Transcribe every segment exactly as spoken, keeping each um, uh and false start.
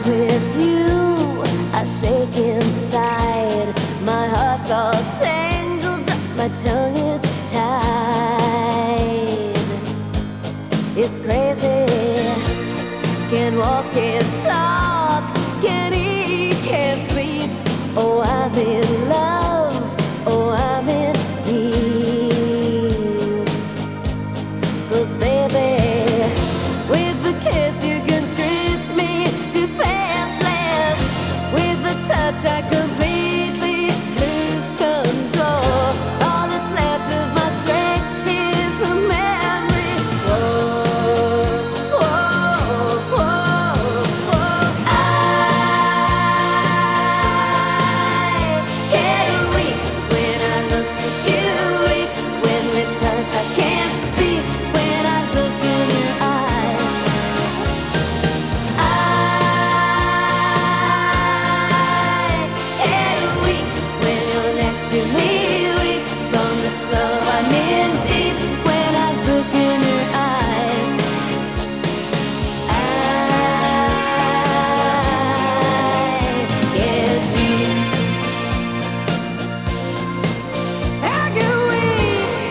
with you, I shake inside. My heart's all tangled up, my tongue is tied. It's crazy, can't walk, can't talk, can't eat, can't sleep. Oh, I'm in love, oh, I'm in deep. 'Cause baby, with the kiss you can strip me defenseless. With the touch I completely lose control. All that's left of my strength is a memory. Whoa, whoa, whoa, whoa. I get weak when I look at you, weak when we touch I can't speak. When I look in your eyes, I get weak when you're next to me, weak from this love I'm in deep. When I look in your eyes, I get weak. I get weak.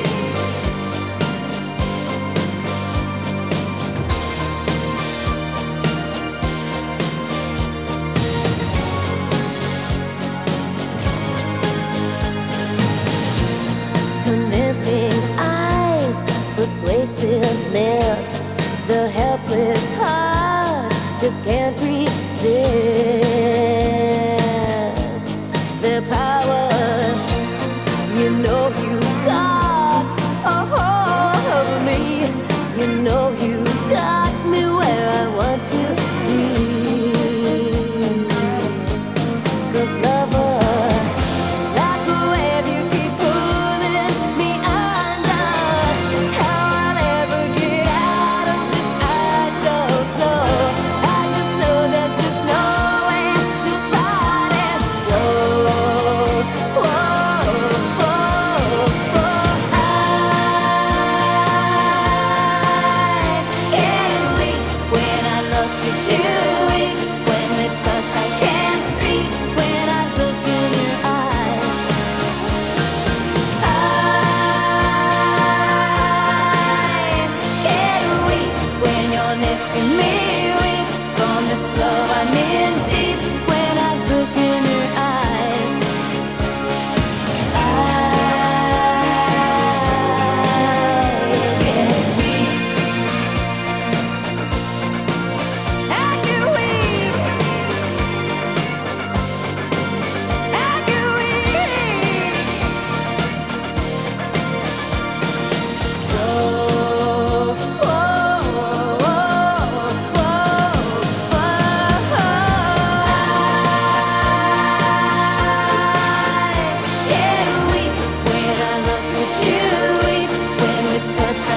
Convincing eyes, persuasive lips, the helpless heart just can't resist their power. You know you got a hold of me. You know you got me where I want to be. 'Cause lover, like a wave you keep pulling me under. How I'll ever get out of this, I don't know. I just know there's just no way to fight it. Whoa, whoa, whoa, whoa. I get weak when I look at you, weak when we touch I can't speak. When I look in your eyes, I get weak when you're next to me, weak from this love I'm in deep. When I look in your eyes, I get weak. I get weak. I get weak. Whoa, whoa, whoa, whoa, whoa. I get weak when I look at you, weak when we touch I